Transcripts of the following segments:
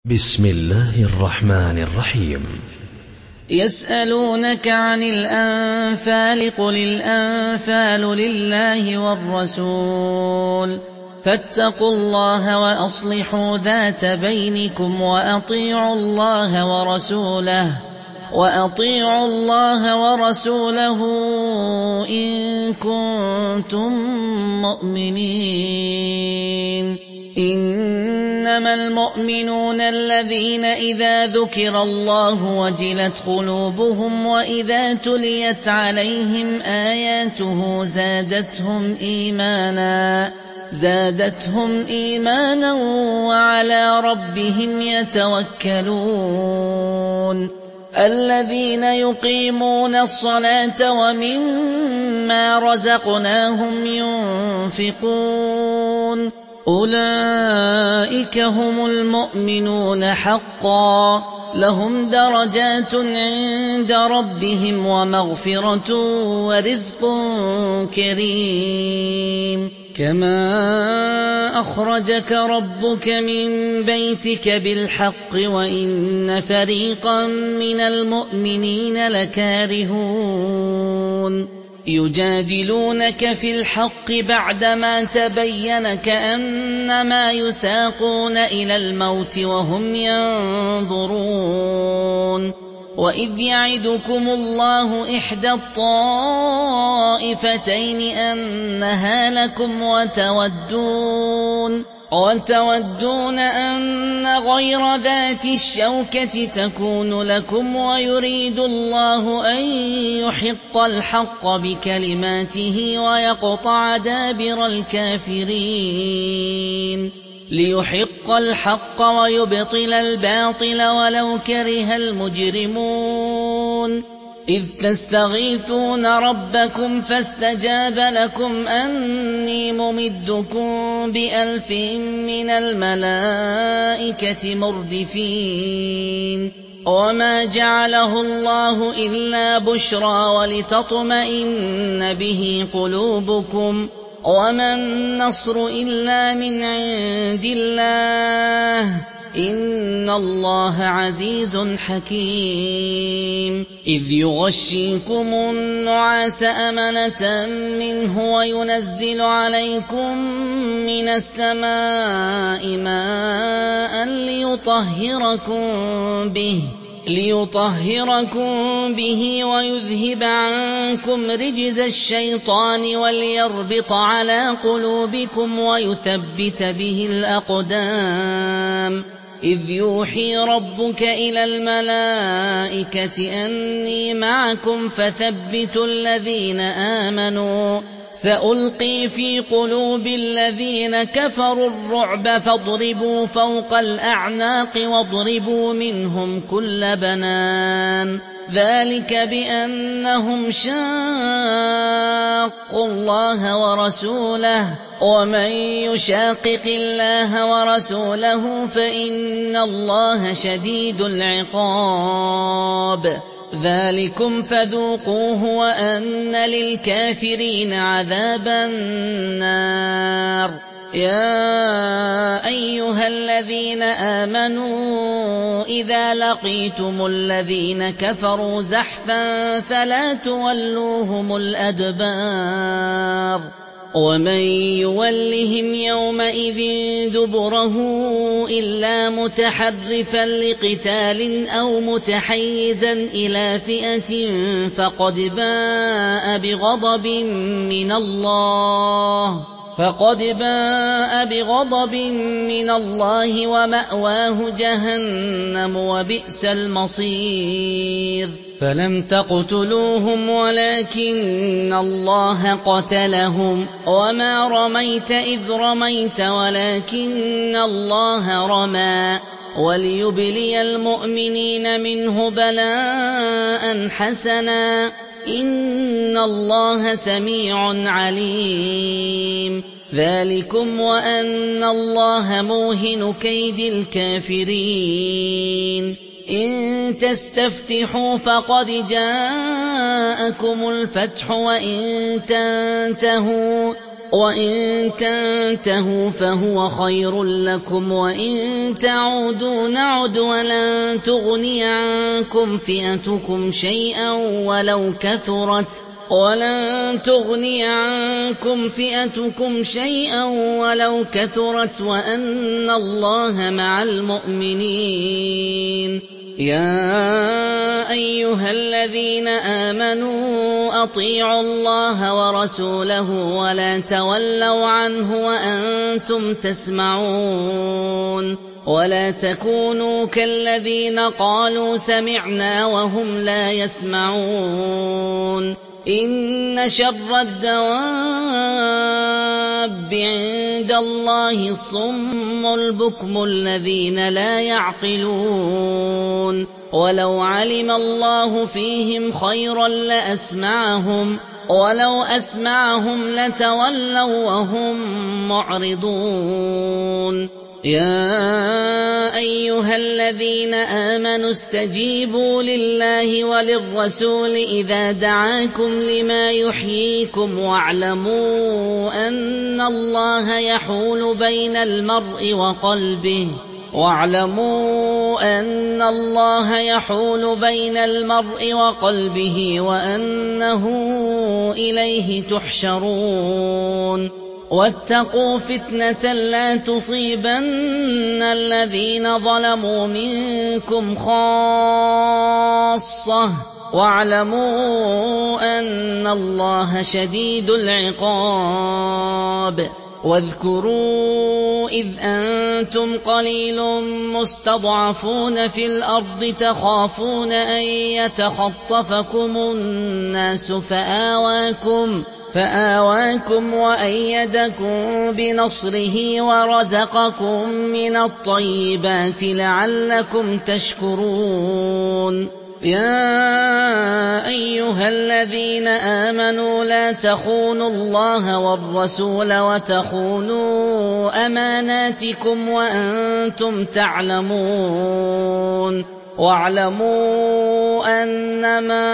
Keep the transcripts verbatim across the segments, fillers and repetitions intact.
بسم الله الرحمن الرحيم. يسألونك عن الأنفال قل الأنفال لله والرسول فاتقوا الله وأصلحوا ذات بينكم وأطيعوا الله ورسوله وأطيعوا الله ورسوله إن كنتم مؤمنين. إنما المؤمنون الذين إذا ذكر الله وجلت قلوبهم وإذا تليت عليهم آياته زادتهم إيمانا زادتهم إيمانا وعلى ربهم يتوكلون. الذين يقيمون الصلاة ومما رزقناهم ينفقون أولئك هم المؤمنون حقا لهم درجات عند ربهم ومغفرة ورزق كريم. كما أخرجك ربك من بيتك بالحق وإن فريقا من المؤمنين لكارهون يجادلونك في الحق بعدما تبين كأنما يساقون إلى الموت وهم ينظرون. وإذ يعدكم الله إحدى الطائفتين أنها لكم وتودون وتودون أن غير ذات الشوكة تكون لكم ويريد الله أن يحق الحق بكلماته ويقطع دابر الكافرين ليحق الحق ويبطل الباطل ولو كره المجرمون. إذ تستغيثون ربكم فاستجاب لكم أني ممدكم بألف من الملائكة مردفين. وما جعله الله إلا بشرى ولتطمئن به قلوبكم وما النصر إلا من عند الله إن الله عزيز حكيم. إذ يغشيكم النعاس أمنة منه وينزل عليكم من السماء ماء ليطهركم به ليطهركم به ويذهب عنكم رجز الشيطان وليربط على قلوبكم ويثبت به الأقدام. إذ يوحي ربك إلى الملائكة أني معكم فثبتوا الذين آمنوا سألقي في قلوب الذين كفروا الرعب فاضربوا فوق الأعناق واضربوا منهم كل بنان. ذلك بأنهم شاقوا الله ورسوله ومن يشاقق الله ورسوله فإن الله شديد العقاب. ذلكم فذوقوه وأن للكافرين عذاب النار. يا أيها الذين آمنوا إذا لقيتم الذين كفروا زحفا فلا تولوهم الأدبار ومن يولهم يومئذ دبره إلا متحرفا لقتال أو متحيزا إلى فئة فقد باء بغضب من الله فقد باء بغضب من الله ومأواه جهنم وبئس المصير. فلم تقتلوهم ولكن الله قتلهم وما رميت إذ رميت ولكن الله رمى وليبلي المؤمنين منه بلاء حسنا إن الله سميع عليم. ذلكم وأن الله موهن كيد الكافرين. إن تستفتحوا فقد جاءكم الفتح وإن تنتهوا وإن تنتهوا فهو خير لكم وإن تعودوا نعد ولن تغني عنكم فئتكم شيئا ولو كثرت ولن تغني عنكم فئتكم شيئا ولو كثرت وأن الله مع المؤمنين. يا أيها الذين آمنوا أطيعوا الله ورسوله ولا تولوا عنه وأنتم تسمعون ولا تكونوا كالذين قالوا سمعنا وهم لا يسمعون. إن شر الدواب عند الله الصم البكم الذين لا يعقلون ولو علم الله فيهم خيرا لأسمعهم ولو أسمعهم لتولوا وهم معرضون. يا أيها الذين آمنوا استجيبوا لله وللرسول إذا دعاكم لما يحييكم واعلموا أن الله يحول بين المرء وقلبه واعلموا أن الله يحول بين المرء وقلبه وأنه إليه تحشرون. واتقوا فتنة لا تصيبن الذين ظلموا منكم خاصة واعلموا أن الله شديد العقاب. واذكروا إذ أنتم قليل مستضعفون في الأرض تخافون أن يتخطفكم الناس فآواكم فآواكم وأيدكم بنصره ورزقكم من الطيبات لعلكم تشكرون. يا أيها الذين آمنوا لا تخونوا الله والرسول وتخونوا أماناتكم وأنتم تعلمون واعلموا أنما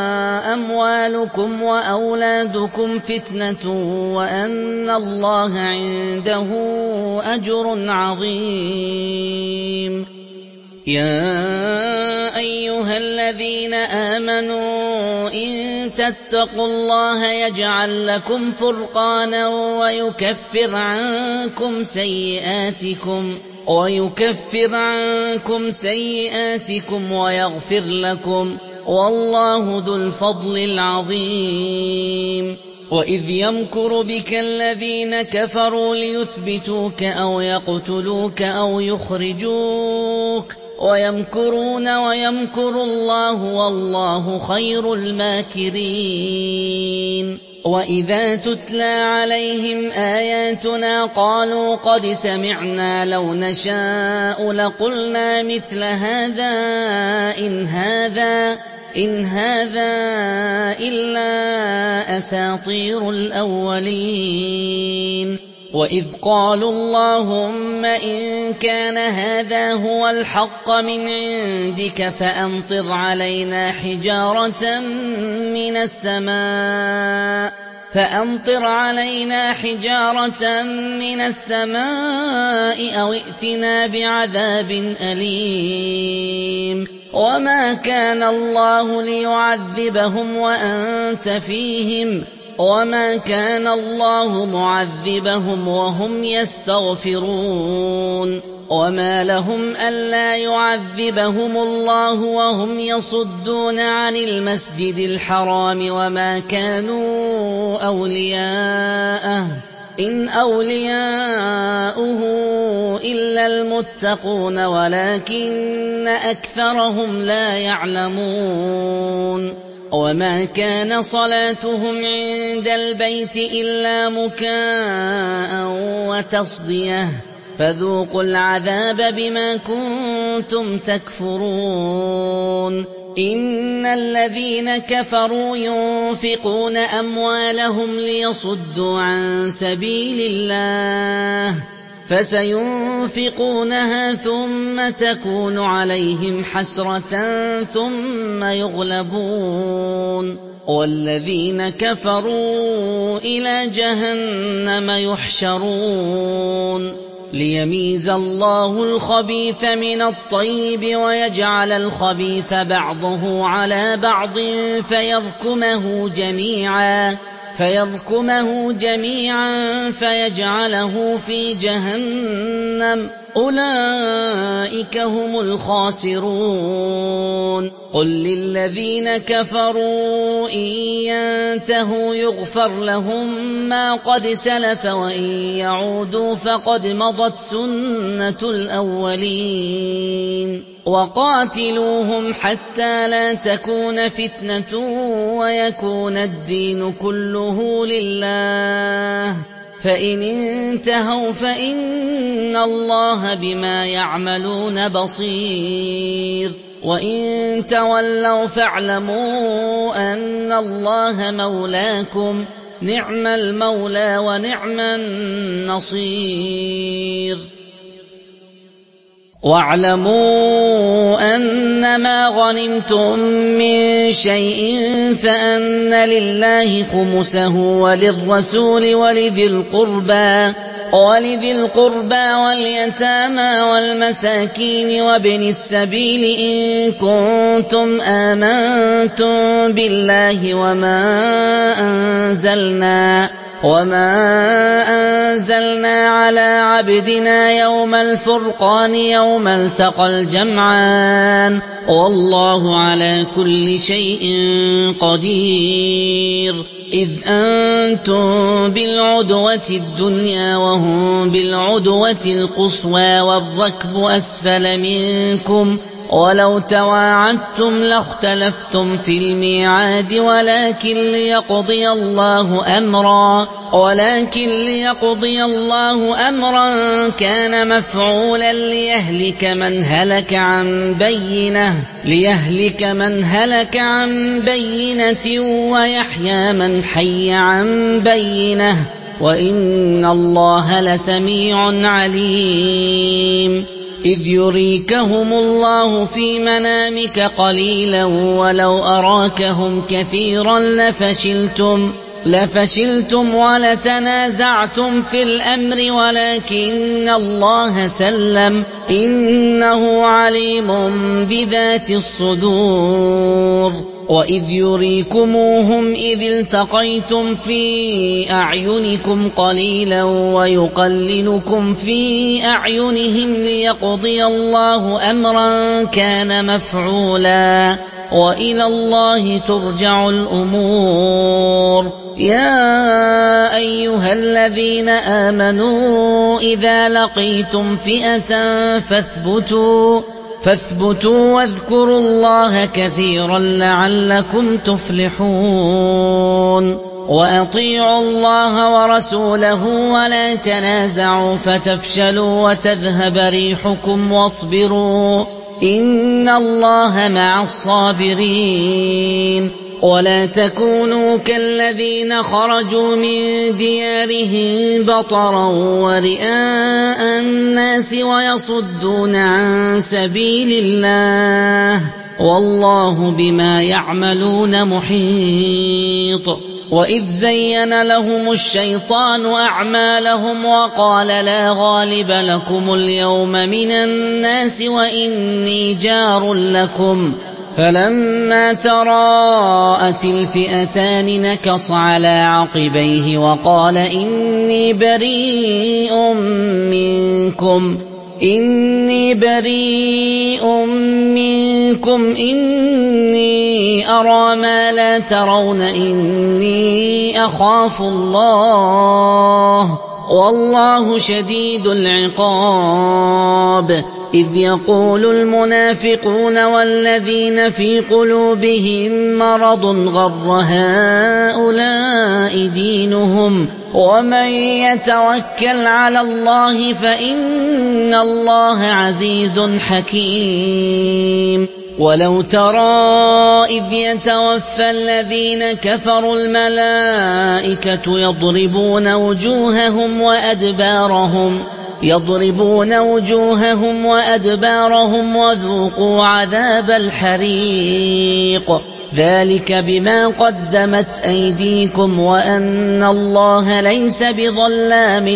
أموالكم وأولادكم فتنة وأن الله عنده أجر عظيم. يا أيها الذين آمنوا إن تتقوا الله يجعل لكم فرقانا ويكفر عنكم سيئاتكم ويكفر عنكم سيئاتكم ويغفر لكم والله ذو الفضل العظيم. وإذ يمكر بك الذين كفروا ليثبتوك أو يقتلوك أو يخرجوك ويمكرون ويمكر الله والله خير الماكرين. وإذا تتلى عليهم آياتنا قالوا قد سمعنا لو نشاء لقلنا مثل هذا إن هذا إن هذا إلا أساطير الأولين. وإذ قالوا اللهم إن كان هذا هو الحق من عندك فأمطر علينا حجارة من السماء فأمطر علينا حجارة من السماء أو ائتنا بعذاب أليم. وما كان الله ليعذبهم وأنت فيهم وما كان الله معذبهم وهم يستغفرون. وما لهم ألا يعذبهم الله وهم يصدون عن المسجد الحرام وما كانوا أولياءه إن أولياؤه إلا المتقون ولكن أكثرهم لا يعلمون. وما كان صلاتهم عند البيت إلا مكاء وتصدية فذوقوا العذاب بما كنتم تكفرون. إن الذين كفروا ينفقون أموالهم ليصدوا عن سبيل الله فسينفقونها ثم تكون عليهم حسرة ثم يغلبون والذين كفروا إلى جهنم يحشرون ليميز الله الخبيث من الطيب ويجعل الخبيث بعضه على بعض فيركمه جميعا فيركمه جميعا فيجعله في جهنم أولئك هم الخاسرون قل للذين كفروا إن ينتهوا يغفر لهم ما قد سلف وإن يعودوا فقد مضت سنة الأولين وقاتلوهم حتى لا تكون فتنة ويكون الدين كله لله فإن انتهوا فإن الله بما يعملون بصير وإن تولوا فاعلموا أن الله مولاكم نعم المولى ونعم النصير واعلموا أنما غنمتم من شيء فأن لله خمسه وللرسول ولذي القربى ولذي القربى واليتامى والمساكين وابن السبيل إن كنتم آمنتم بالله وما أنزلنا وما أنزلنا على عبدنا يوم الفرقان يوم التقى الجمعان والله على كل شيء قدير إذ أنتم بالعدوة الدنيا وهم بالعدوة القصوى والركب أسفل منكم ولو تواعدتم لاختلفتم في الميعاد ولكن ليقضي الله أمرا ولكن ليقضي الله أمرا كان مفعولا ليهلك من هلك عن بينة ليهلك من هلك عن بينة ويحيى من حي عن بينة وإن الله لسميع عليم إذ يريكهم الله في منامك قليلا ولو أراكهم كثيرا لفشلتم لفشلتم ولتنازعتم في الأمر ولكن الله سلم إنه عليم بذات الصدور وإذ يريكموهم إذ التقيتم في أعينكم قليلا ويقللكم في أعينهم ليقضي الله أمرا كان مفعولا وإلى الله ترجع الأمور يا أيها الذين آمنوا إذا لقيتم فئة فاثبتوا فاثبتوا واذكروا الله كثيرا لعلكم تفلحون وأطيعوا الله ورسوله ولا تنازعوا فتفشلوا وتذهب ريحكم واصبروا إن الله مع الصابرين ولا تكونوا كالذين خرجوا من ديارهم بطرا ورئاء الناس ويصدون عن سبيل الله والله بما يعملون محيط وإذ زين لهم الشيطان أعمالهم وقال لا غالب لكم اليوم من الناس وإني جار لكم فلما تراءت الفئتان نكص على عقبيه وقال إني بريء منكم إني بريء منكم إني أرى ما لا ترون إني أخاف الله والله شديد العقاب إذ يقول المنافقون والذين في قلوبهم مرض غر هؤلاء دينهم ومن يتوكل على الله فإن الله عزيز حكيم ولو ترى إذ يتوفى الذين كفروا الملائكة يضربون وجوههم وأدبارهم يضربون وجوههم وأدبارهم وذوقوا عذاب الحريق ذلك بما قدمت أيديكم وأن الله ليس بظلام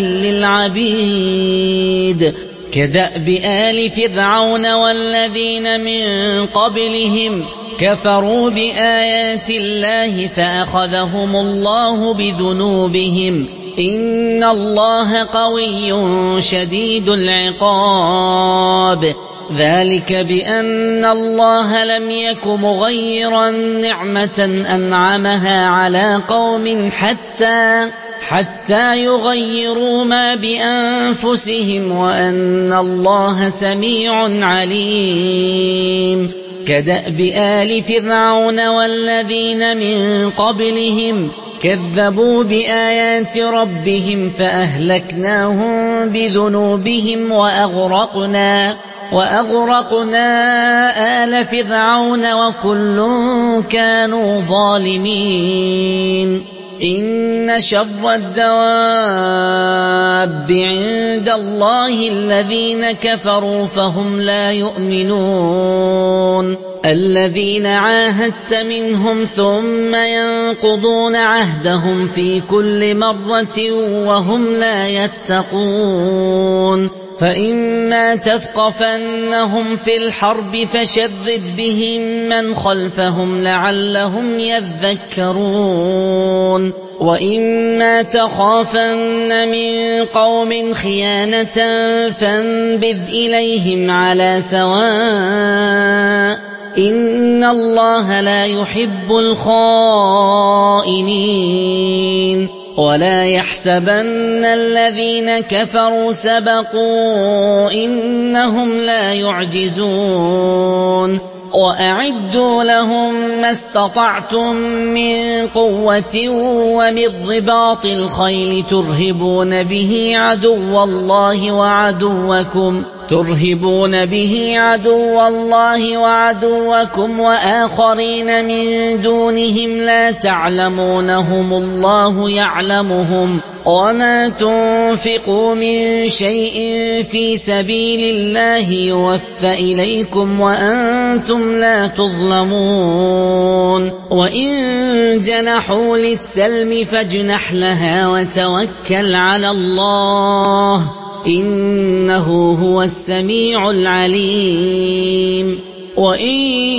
للعبيد كدأب آل فرعون والذين من قبلهم كفروا بآيات الله فأخذهم الله بذنوبهم إن الله قوي شديد العقاب ذلك بأن الله لم يك مغيرا نعمة أنعمها على قوم حتى حتى يغيروا ما بأنفسهم وأن الله سميع عليم كدأب آل فرعون والذين من قبلهم كذبوا بآيات ربهم فأهلكناهم بذنوبهم وأغرقنا وأغرقنا آل فرعون وكل كانوا ظالمين إن شر الدواب عند الله الذين كفروا فهم لا يؤمنون الذين عاهدت منهم ثم ينقضون عهدهم في كل مرة وهم لا يتقون فإما تثقفنهم في الحرب فشرد بهم من خلفهم لعلهم يذكرون وإما تخافن من قوم خيانة فانبذ إليهم على سواء إن الله لا يحب الخائنين ولا يحسبن الذين كفروا سبقوا إنهم لا يعجزون وأعدوا لهم ما استطعتم من قوة ومن رباط الخيل ترهبون به عدو الله وعدوكم ترهبون به عدو الله وعدوكم وآخرين من دونهم لا تعلمونهم الله يعلمهم وما تنفقوا من شيء في سبيل الله يوفى إليكم وأنتم لا تظلمون وإن جنحوا للسلم فاجنح لها وتوكل على الله إنه هو السميع العليم وإن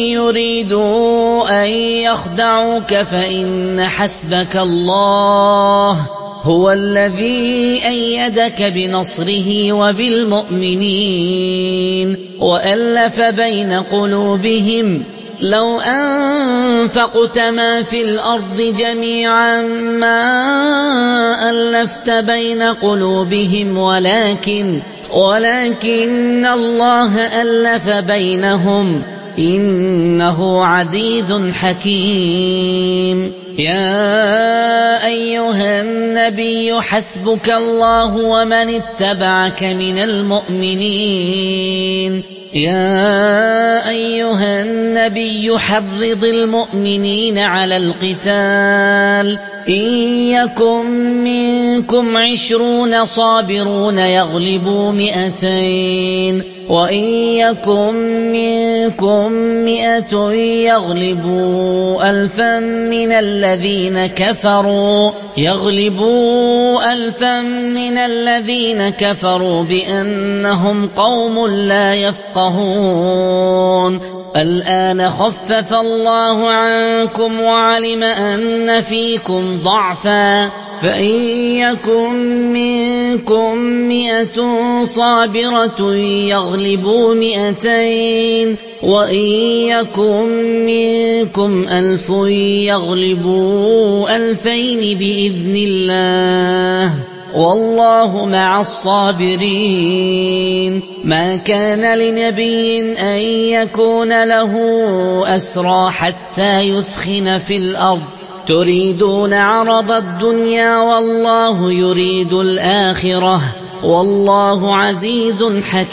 يريدوا أن يخدعوك فإن حسبك الله هو الذي أيدك بنصره وبالمؤمنين وألف بين قلوبهم لو أنفقت ما في الأرض جميعا ما ألفت بين قلوبهم ولكن ولكن الله ألف بينهم إنه عزيز حكيم يا أيها النبي حسبك الله ومن اتبعك من المؤمنين يا أيها النبي حرض المؤمنين على القتال إن يكن منكم عشرون صابرون يغلبوا مئتين وإن يكن منكم مئة يغلبوا ألفا من الذين كفروا يغلبوا ألفا من الذين كفروا بأنهم قوم لا يفقهون الآن خفف الله عنكم وعلم أن فيكم ضعفا فإن يكن منكم مئة صابرة يغلبوا مئتين وإن يكن منكم ألف يغلبوا ألفين بإذن الله والله مع الصابرين ما كان لنبي أن يكون له أسرى حتى يثخن في الأرض تريدون عرض الدنيا والله يريد الآخرة والله عزيز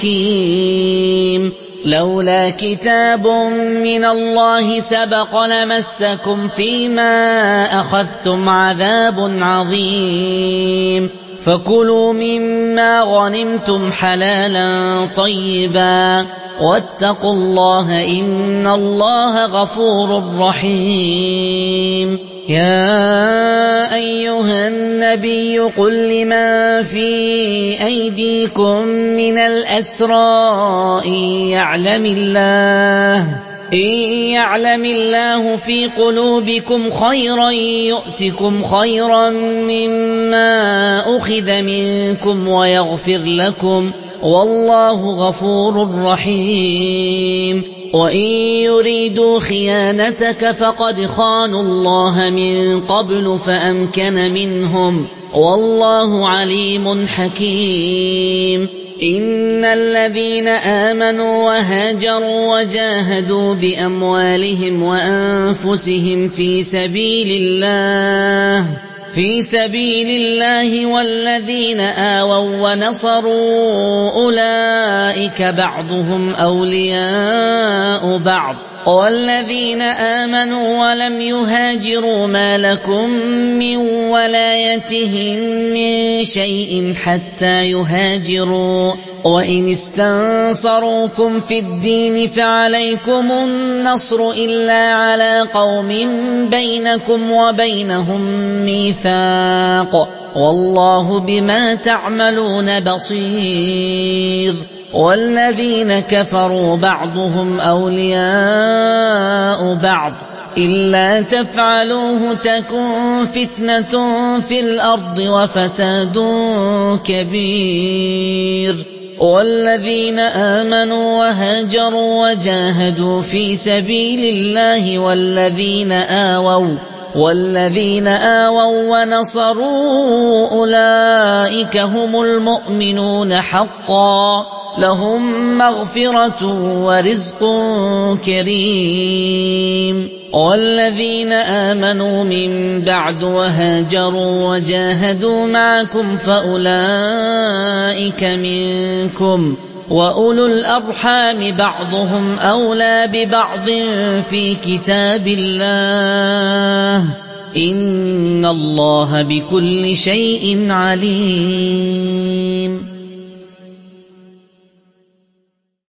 حكيم لولا كتاب من الله سبق لمسكم فيما أخذتم عذاب عظيم فكلوا مما غنمتم حلالا طيبا واتقوا الله إن الله غفور رحيم. يا أيها النبي قل لمن في أيديكم من الأسرى إن يعلم الله إن يعلم الله في قلوبكم خيرا يؤتكم خيرا مما أخذ منكم ويغفر لكم والله غفور رحيم. وإن يريدوا خيانتك فقد خانوا الله من قبل فأمكن منهم والله عليم حكيم. إن الذين آمنوا وهاجروا وجاهدوا بأموالهم وأنفسهم في سبيل الله في سبيل الله والذين آووا ونصروا أولئك بعضهم أولياء بعض والذين آمنوا ولم يهاجروا ما لكم من ولايتهم من شيء حتى يهاجروا وإن استنصروكم في الدين فعليكم النصر إلا على قوم بينكم وبينهم ميثاق والله بما تعملون بصير. والذين كفروا بعضهم أولياء بعض إلا تفعلوه تكن فتنة في الأرض وفساد كبير. والذين آمنوا وهاجروا وجاهدوا في سبيل الله والذين آووا والذين آووا ونصروا أولئك هم المؤمنون حقا لهم مغفرة ورزق كريم. والذين آمنوا من بعد وهاجروا وجاهدوا معكم فأولئك منكم وأولو الأرحام بعضهم أولى ببعض في كتاب الله إن الله بكل شيء عليم.